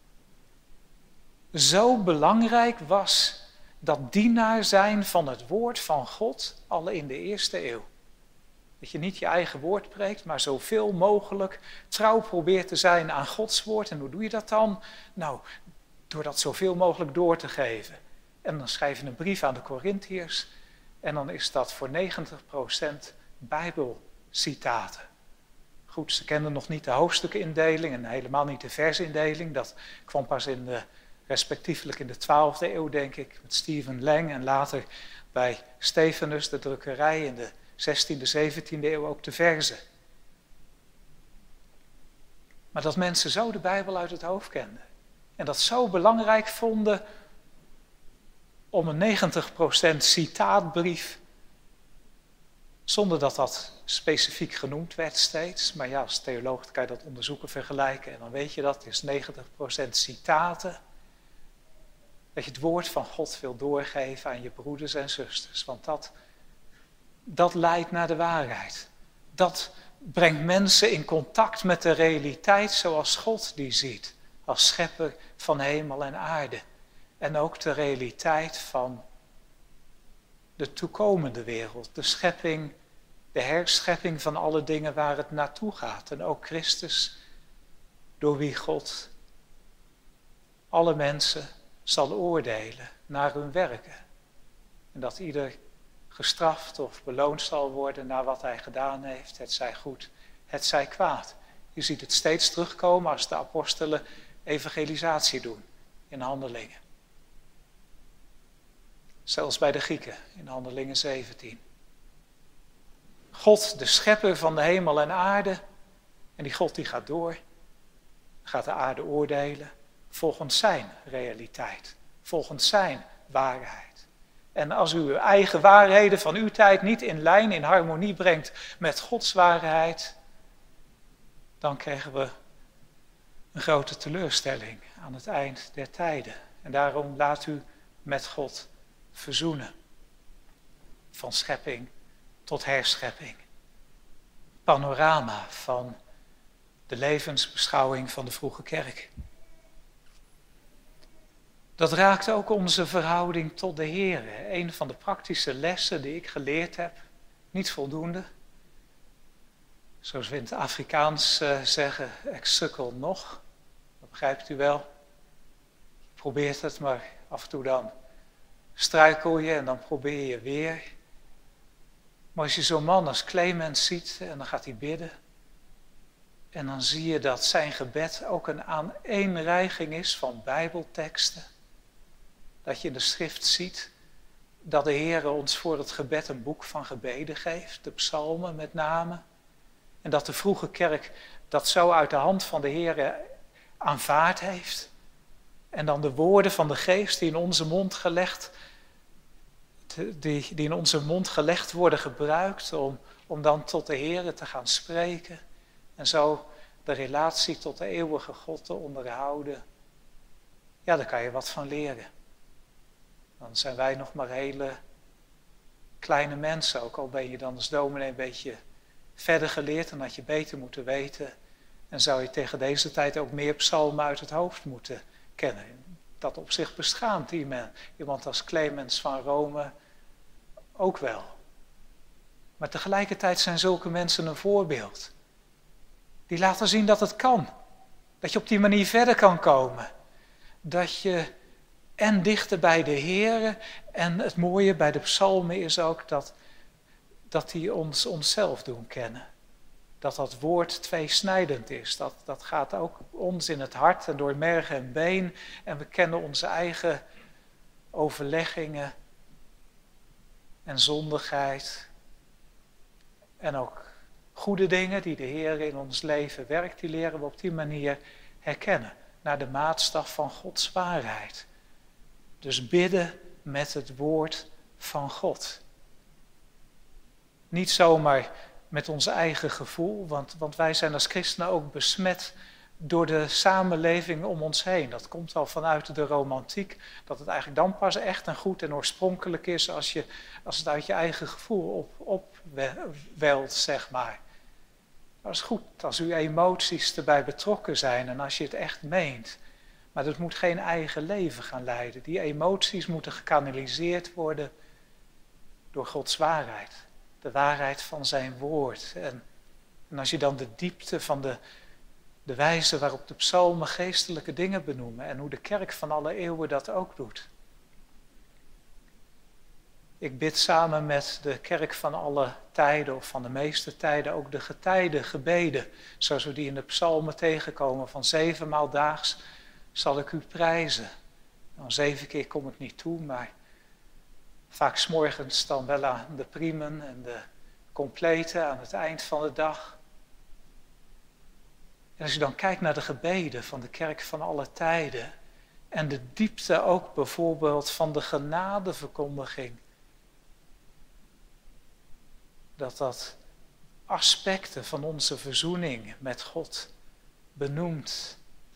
Zo belangrijk was dat dienaar zijn van het woord van God al in de eerste eeuw. Dat je niet je eigen woord preekt, maar zoveel mogelijk trouw probeert te zijn aan Gods woord. En hoe doe je dat dan? Nou, door dat zoveel mogelijk door te geven. En dan schrijf je een brief aan de Korintiërs. En dan is dat voor negentig procent Bijbelcitaten. Goed, ze kenden nog niet de hoofdstukindeling en helemaal niet de versindeling. Dat kwam pas in de, respectievelijk in de twaalfde eeuw, denk ik, met Stephen Lang. En later bij Stephanus, de drukkerij, in de zestiende, zeventiende eeuw ook de verzen. Maar dat mensen zo de Bijbel uit het hoofd kenden. En dat zo belangrijk vonden om een negentig procent citaatbrief, zonder dat dat specifiek genoemd werd steeds. Maar ja, als theoloog kan je dat onderzoeken, vergelijken en dan weet je dat. Het is negentig procent citaten. Dat je het woord van God wil doorgeven aan je broeders en zusters. Want dat, dat leidt naar de waarheid. Dat brengt mensen in contact met de realiteit zoals God die ziet. Als schepper van hemel en aarde. En ook de realiteit van de toekomende wereld. De schepping, de herschepping van alle dingen waar het naartoe gaat. En ook Christus, door wie God alle mensen zal oordelen naar hun werken. En dat ieder gestraft of beloond zal worden naar wat hij gedaan heeft. Het zij goed, het zij kwaad. Je ziet het steeds terugkomen als de apostelen evangelisatie doen in Handelingen. Zelfs bij de Grieken in Handelingen zeventien. God, de schepper van de hemel en aarde. En die God die gaat door. Gaat de aarde oordelen volgens zijn realiteit. Volgens zijn waarheid. En als u uw eigen waarheden van uw tijd niet in lijn, in harmonie brengt met Gods waarheid, dan krijgen we een grote teleurstelling aan het eind der tijden. En daarom laat u met God verzoenen. Van schepping tot herschepping. Panorama van de levensbeschouwing van de vroege kerk. Dat raakt ook onze verhouding tot de Heer. Een van de praktische lessen die ik geleerd heb, niet voldoende. Zoals we in het Afrikaans uh, zeggen, ik sukkel nog. Dat begrijpt u wel. Je probeert het, maar af en toe dan struikel je en dan probeer je weer. Maar als je zo'n man als Clemens ziet en dan gaat hij bidden. En dan zie je dat zijn gebed ook een aaneenreiging is van bijbelteksten. Dat je in de schrift ziet dat de Heer ons voor het gebed een boek van gebeden geeft. De psalmen met name. En dat de vroege kerk dat zo uit de hand van de Heer aanvaard heeft. En dan de woorden van de geest die in onze mond gelegd, die, die in onze mond gelegd worden gebruikt om, om dan tot de Heer te gaan spreken. En zo de relatie tot de eeuwige God te onderhouden. Ja, daar kan je wat van leren. Dan zijn wij nog maar hele kleine mensen. Ook al ben je dan als dominee een beetje verder geleerd en had je beter moeten weten. En zou je tegen deze tijd ook meer psalmen uit het hoofd moeten kennen. Dat op zich beschaamt iemand, iemand als Clemens van Rome ook wel. Maar tegelijkertijd zijn zulke mensen een voorbeeld. Die laten zien dat het kan. Dat je op die manier verder kan komen. Dat je en dichter bij de Heere. En het mooie bij de psalmen is ook dat, dat die ons onszelf doen kennen. Dat dat woord tweesnijdend is. Dat, dat gaat ook ons in het hart en door merg en been. En we kennen onze eigen overleggingen en zondigheid. En ook goede dingen die de Heer in ons leven werkt, die leren we op die manier herkennen. Naar de maatstaf van Gods waarheid. Dus bidden met het woord van God. Niet zomaar met ons eigen gevoel, want, want wij zijn als christenen ook besmet door de samenleving om ons heen. Dat komt al vanuit de romantiek, dat het eigenlijk dan pas echt en goed en oorspronkelijk is als, je, als het uit je eigen gevoel op, opwelt, zeg maar. Dat is goed als uw emoties erbij betrokken zijn en als je het echt meent. Maar dat moet geen eigen leven gaan leiden. Die emoties moeten gekanaliseerd worden door Gods waarheid. De waarheid van zijn woord. En, en als je dan de diepte van de, de wijze waarop de psalmen geestelijke dingen benoemen. En hoe de kerk van alle eeuwen dat ook doet. Ik bid samen met de kerk van alle tijden of van de meeste tijden ook de getijdengebeden. Zoals we die in de psalmen tegenkomen van zevenmaal daags zal ik u prijzen. Nou, zeven keer kom ik niet toe, maar vaak 's morgens dan wel aan de primen en de complete aan het eind van de dag. En als je dan kijkt naar de gebeden van de kerk van alle tijden en de diepte ook bijvoorbeeld van de genadeverkondiging. Dat dat aspecten van onze verzoening met God benoemt.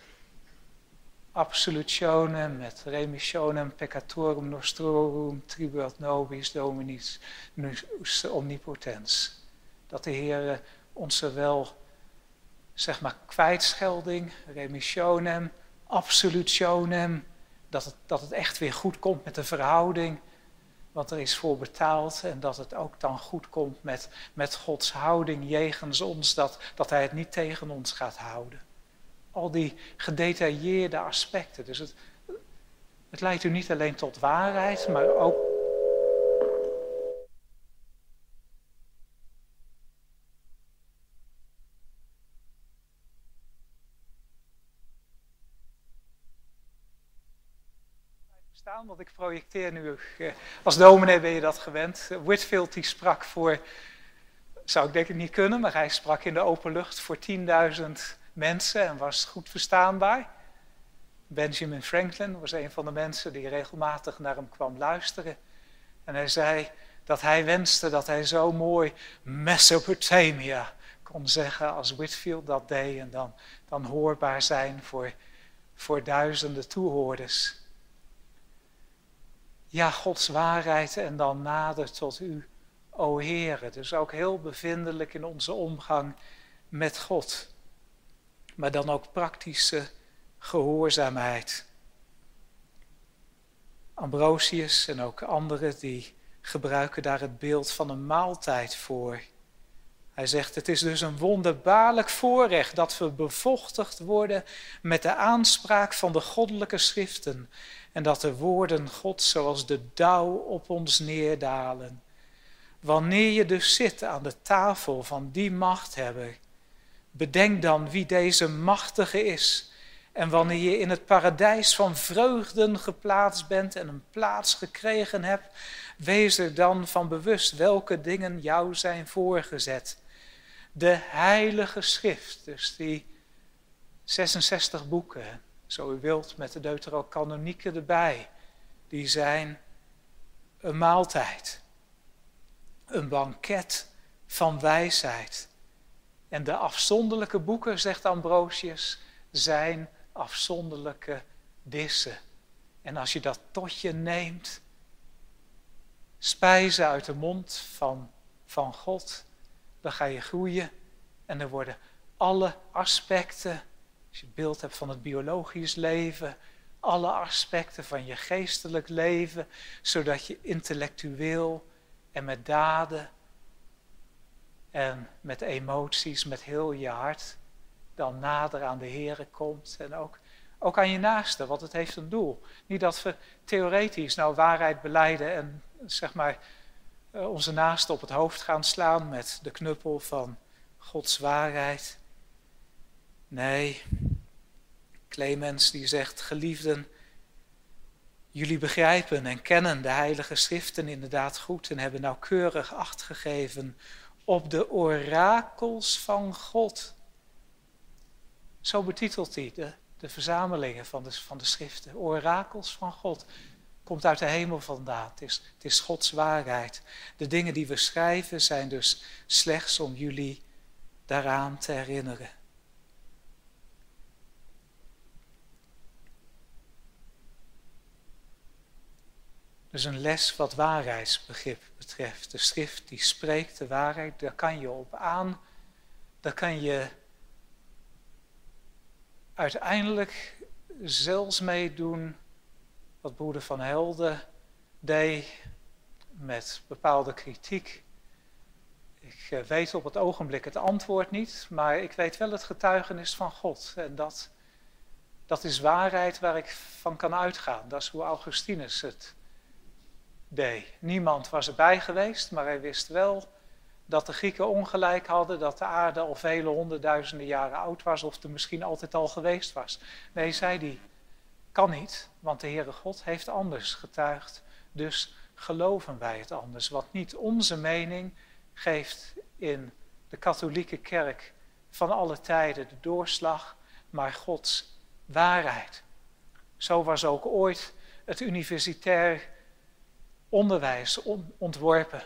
Absolutionem met remissionem peccatorum nostrorum tribuat nobis dominis omnipotens. Dat de Heer ons zowel, zeg maar, kwijtschelding, remissionem, absolutionem, dat het, dat het echt weer goed komt met de verhouding, wat er is voor betaald. En dat het ook dan goed komt met, met Gods houding jegens ons, dat, dat Hij het niet tegen ons gaat houden. Al die gedetailleerde aspecten. Dus het, het leidt u niet alleen tot waarheid, maar ook staan, want ik projecteer nu, als dominee ben je dat gewend. Whitefield die sprak voor, zou ik denk ik niet kunnen, maar hij sprak in de open lucht voor tienduizend mensen en was goed verstaanbaar. Benjamin Franklin was een van de mensen die regelmatig naar hem kwam luisteren. En hij zei dat hij wenste dat hij zo mooi Mesopotamia kon zeggen als Whitefield dat deed. En dan, dan hoorbaar zijn voor, voor duizenden toehoorders. Ja, Gods waarheid en dan nader tot u o Heere. Dus ook heel bevindelijk in onze omgang met God. Maar dan ook praktische gehoorzaamheid. Ambrosius en ook anderen die gebruiken daar het beeld van een maaltijd voor. Hij zegt, het is dus een wonderbaarlijk voorrecht dat we bevochtigd worden met de aanspraak van de goddelijke schriften en dat de woorden Gods zoals de dauw op ons neerdalen. Wanneer je dus zit aan de tafel van die machthebber, bedenk dan wie deze machtige is. En wanneer je in het paradijs van vreugden geplaatst bent en een plaats gekregen hebt, wees er dan van bewust welke dingen jou zijn voorgezet. De heilige schrift, dus die zesenzestig boeken, zo u wilt met de deuterocanonieken erbij, die zijn een maaltijd, een banket van wijsheid. En de afzonderlijke boeken, zegt Ambrosius, zijn afzonderlijke dissen. En als je dat tot je neemt, spijzen uit de mond van, van God, dan ga je groeien en er worden alle aspecten, als je het beeld hebt van het biologisch leven, alle aspecten van je geestelijk leven, zodat je intellectueel en met daden en met emoties, met heel je hart, dan nader aan de Here komt en ook, ook aan je naaste, want het heeft een doel. Niet dat we theoretisch nou waarheid belijden en zeg maar uh, onze naaste op het hoofd gaan slaan met de knuppel van Gods waarheid. Nee, Clemens die zegt, geliefden, jullie begrijpen en kennen de heilige schriften inderdaad goed en hebben nauwkeurig acht gegeven op de orakels van God. Zo betitelt hij de, de verzamelingen van de, van de schriften. Orakels van God. Komt uit de hemel vandaan. Het is, het is Gods waarheid. De dingen die we schrijven zijn dus slechts om jullie daaraan te herinneren. Dus een les wat waarheidsbegrip betreft. De schrift die spreekt de waarheid, daar kan je op aan. Daar kan je uiteindelijk zelfs meedoen wat broeder Van Helden deed met bepaalde kritiek. Ik weet op het ogenblik het antwoord niet, maar ik weet wel het getuigenis van God. En dat, dat is waarheid waar ik van kan uitgaan. Dat is hoe Augustinus het deed. Niemand was erbij geweest, maar hij wist wel dat de Grieken ongelijk hadden, dat de aarde al vele honderdduizenden jaren oud was, of er misschien altijd al geweest was. Nee, zei hij, kan niet, want de Heere God heeft anders getuigd, dus geloven wij het anders. Wat niet onze mening geeft in de katholieke kerk van alle tijden de doorslag, maar Gods waarheid. Zo was ook ooit het universitair onderwijs ontworpen.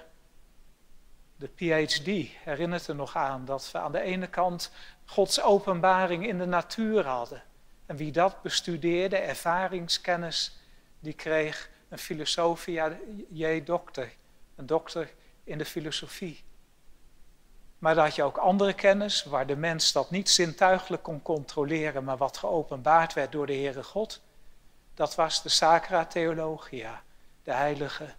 De P H D herinnert er nog aan dat we aan de ene kant Gods openbaring in de natuur hadden. En wie dat bestudeerde, ervaringskennis, die kreeg een filosofia J-dokter. Een dokter in de filosofie. Maar dan had je ook andere kennis, waar de mens dat niet zintuigelijk kon controleren, maar wat geopenbaard werd door de Heere God. Dat was de Sacra Theologia, de heilige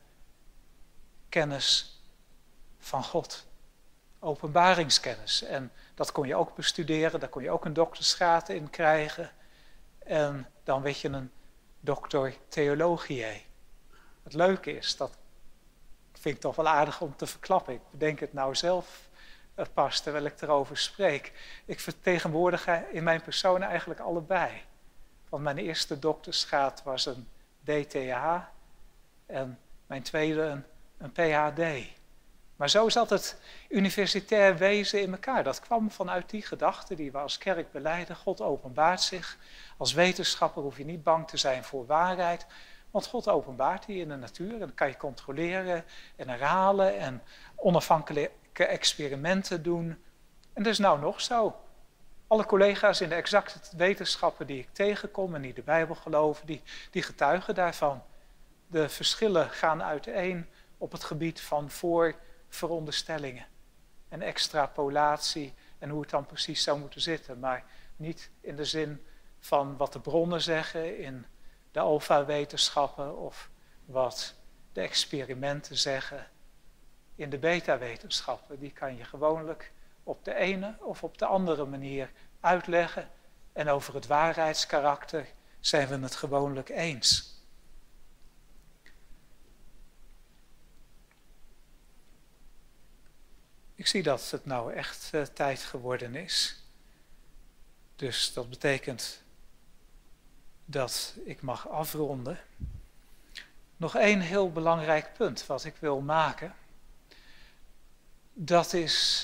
kennis van God. Openbaringskennis. En dat kon je ook bestuderen, daar kon je ook een doktersgraad in krijgen. En dan werd je een doctor theologiae. Het leuke is, dat vind ik toch wel aardig om te verklappen. Ik bedenk het nou zelf pas terwijl ik erover spreek. Ik vertegenwoordig in mijn persoon eigenlijk allebei. Want mijn eerste doktersgraad was een D T H en mijn tweede een, een P H D. Maar zo zat het universitair wezen in elkaar. Dat kwam vanuit die gedachte die we als kerk belijden. God openbaart zich. Als wetenschapper hoef je niet bang te zijn voor waarheid. Want God openbaart die in de natuur. En dat kan je controleren en herhalen en onafhankelijke experimenten doen. En dat is nou nog zo. Alle collega's in de exacte wetenschappen die ik tegenkom en die de Bijbel geloven, die, die getuigen daarvan. De verschillen gaan uiteen op het gebied van voor veronderstellingen en extrapolatie en hoe het dan precies zou moeten zitten. Maar niet in de zin van wat de bronnen zeggen in de alfa-wetenschappen of wat de experimenten zeggen in de beta-wetenschappen. Die kan je gewoonlijk op de ene of op de andere manier uitleggen. En over het waarheidskarakter zijn we het gewoonlijk eens. Ik zie dat het nou echt uh, tijd geworden is. Dus dat betekent dat ik mag afronden. Nog één heel belangrijk punt wat ik wil maken. Dat is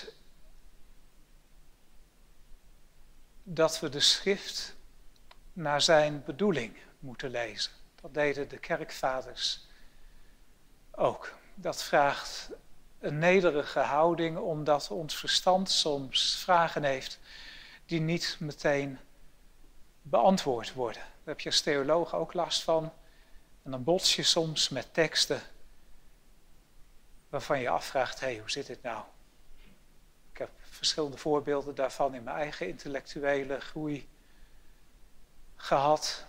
dat we de schrift naar zijn bedoeling moeten lezen. Dat deden de kerkvaders ook. Dat vraagt een nederige houding, omdat ons verstand soms vragen heeft die niet meteen beantwoord worden. Daar heb je als theoloog ook last van. En dan bots je soms met teksten waarvan je afvraagt, hé, hey, hoe zit dit nou? Ik heb verschillende voorbeelden daarvan in mijn eigen intellectuele groei gehad.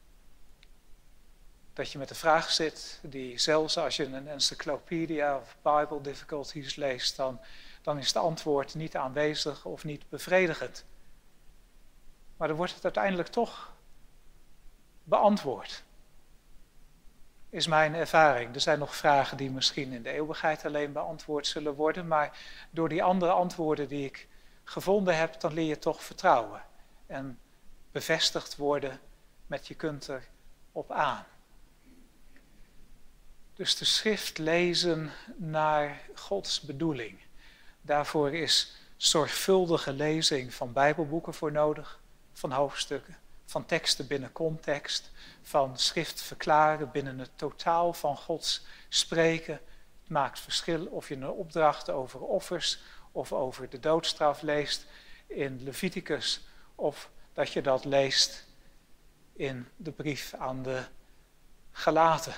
Dat je met een vraag zit die zelfs als je een encyclopedia of Bible difficulties leest, dan, dan is het antwoord niet aanwezig of niet bevredigend. Maar dan wordt het uiteindelijk toch beantwoord. Is mijn ervaring. Er zijn nog vragen die misschien in de eeuwigheid alleen beantwoord zullen worden, maar door die andere antwoorden die ik gevonden heb, dan leer je toch vertrouwen. En bevestigd worden met je kunt er op aan. Dus de schrift lezen naar Gods bedoeling. Daarvoor is zorgvuldige lezing van Bijbelboeken voor nodig, van hoofdstukken, van teksten binnen context, van schrift verklaren binnen het totaal van Gods spreken. Het maakt verschil of je een opdracht over offers of over de doodstraf leest in Leviticus, of dat je dat leest in de brief aan de Galaten.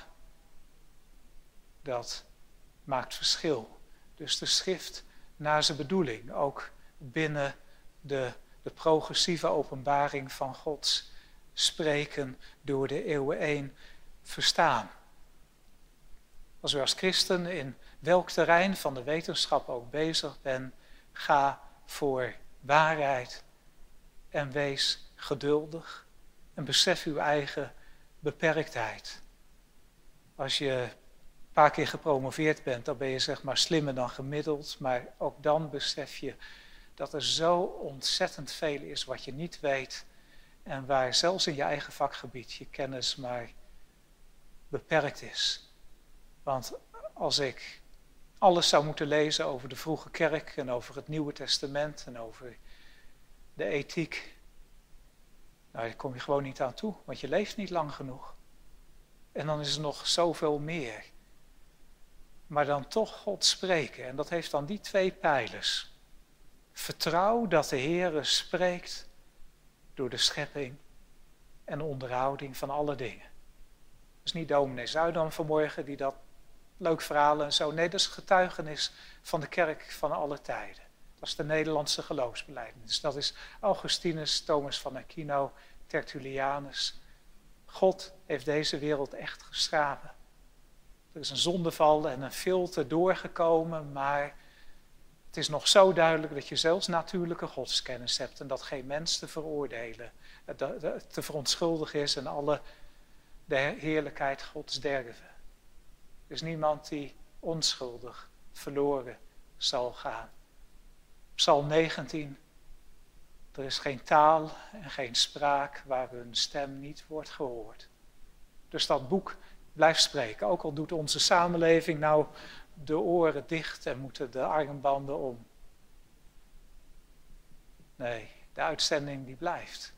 Dat maakt verschil. Dus de schrift naar zijn bedoeling, ook binnen de, de progressieve openbaring van Gods spreken door de eeuwen heen verstaan. Als u als christen in welk terrein van de wetenschap ook bezig bent, ga voor waarheid en wees geduldig en besef uw eigen beperktheid. Als je een paar keer gepromoveerd bent, dan ben je zeg maar slimmer dan gemiddeld, maar ook dan besef je dat er zo ontzettend veel is wat je niet weet en waar zelfs in je eigen vakgebied je kennis maar beperkt is. Want als ik alles zou moeten lezen over de vroege kerk en over het Nieuwe Testament en over de ethiek, nou, daar kom je gewoon niet aan toe, want je leeft niet lang genoeg. En dan is er nog zoveel meer. Maar dan toch God spreken. En dat heeft dan die twee pijlers. Vertrouw dat de Heere spreekt door de schepping en onderhouding van alle dingen. Dat is niet dominee Zuidam vanmorgen die dat leuk verhalen en zo. Nee, dat is getuigenis van de kerk van alle tijden. Dat is de Nederlandse geloofsbelijdenis. Dat is Augustinus, Thomas van Aquino, Tertullianus. God heeft deze wereld echt geschapen. Er is een zondeval en een filter doorgekomen, maar het is nog zo duidelijk dat je zelfs natuurlijke godskennis hebt en dat geen mens te veroordelen, te verontschuldigen is en alle de heerlijkheid Gods derven. Er is niemand die onschuldig verloren zal gaan. Psalm negentien. Er is geen taal en geen spraak waar hun stem niet wordt gehoord. Dus dat boek blijft spreken. Ook al doet onze samenleving nou de oren dicht en moeten de armbanden om. Nee, de uitzending die blijft.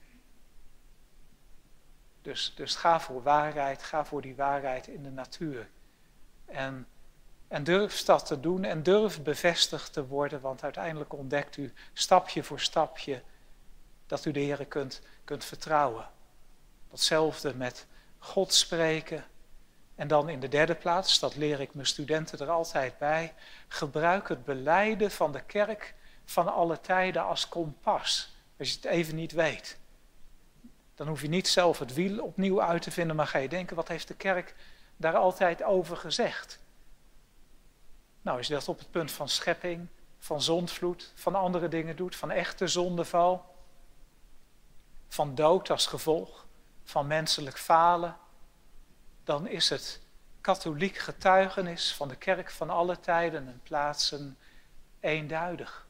Dus, dus ga voor waarheid, ga voor die waarheid in de natuur. En, en durf dat te doen en durf bevestigd te worden, want uiteindelijk ontdekt u stapje voor stapje dat u de Heere kunt, kunt vertrouwen. Datzelfde met God spreken, En dan in de derde plaats, dat leer ik mijn studenten er altijd bij, gebruik het belijden van de kerk van alle tijden als kompas. Als je het even niet weet. Dan hoef je niet zelf het wiel opnieuw uit te vinden, maar ga je denken, wat heeft de kerk daar altijd over gezegd? Nou, als je dat op het punt van schepping, van zondvloed, van andere dingen doet, van echte zondeval, van dood als gevolg, van menselijk falen, dan is het katholiek getuigenis van de kerk van alle tijden en plaatsen eenduidig.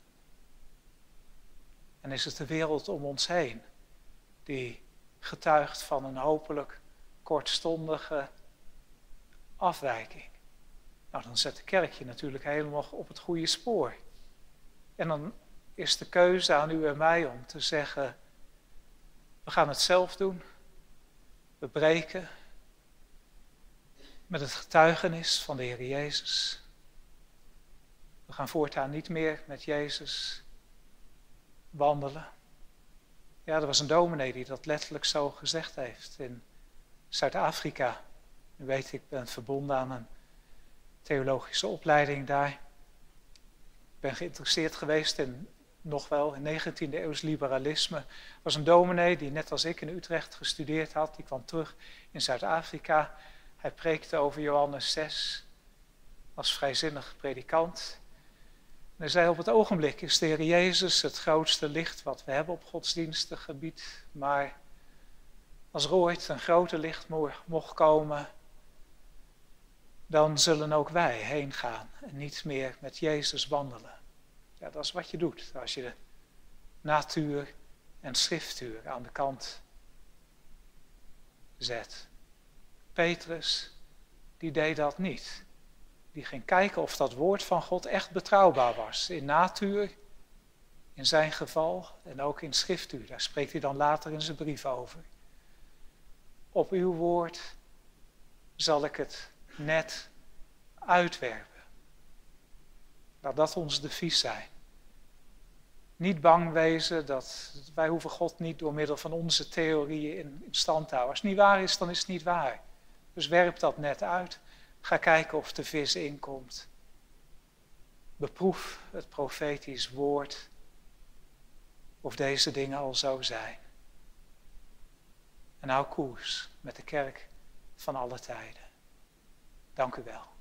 En is het de wereld om ons heen die getuigt van een hopelijk kortstondige afwijking. Nou, dan zet de kerk je natuurlijk helemaal op het goede spoor. En dan is de keuze aan u en mij om te zeggen, we gaan het zelf doen. We breken met het getuigenis van de Heer Jezus. We gaan voortaan niet meer met Jezus wandelen. Ja, er was een dominee die dat letterlijk zo gezegd heeft in Zuid-Afrika. U weet, ik ben verbonden aan een theologische opleiding daar. Ik ben geïnteresseerd geweest in, nog wel, in negentiende eeuws liberalisme. Er was een dominee die net als ik in Utrecht gestudeerd had. Die kwam terug in Zuid-Afrika. Hij preekte over Johannes zes als vrijzinnig predikant. En hij zei, op het ogenblik is de Heer Jezus het grootste licht wat we hebben op godsdienstig gebied. Maar als er ooit een groter licht mocht komen, dan zullen ook wij heen gaan en niet meer met Jezus wandelen. Ja, dat is wat je doet als je de natuur en schriftuur aan de kant zet. Petrus, die deed dat niet. Die ging kijken of dat woord van God echt betrouwbaar was. In natuur, in zijn geval en ook in schriftuur. Daar spreekt hij dan later in zijn brief over. Op uw woord zal ik het net uitwerpen. Laat dat ons devies zijn. Niet bang wezen dat wij hoeven God niet door middel van onze theorieën in, in stand te houden. Als het niet waar is, dan is het niet waar. Dus werp dat net uit. Ga kijken of de vis inkomt. Beproef het profetisch woord of deze dingen al zo zijn. En hou koers met de kerk van alle tijden. Dank u wel.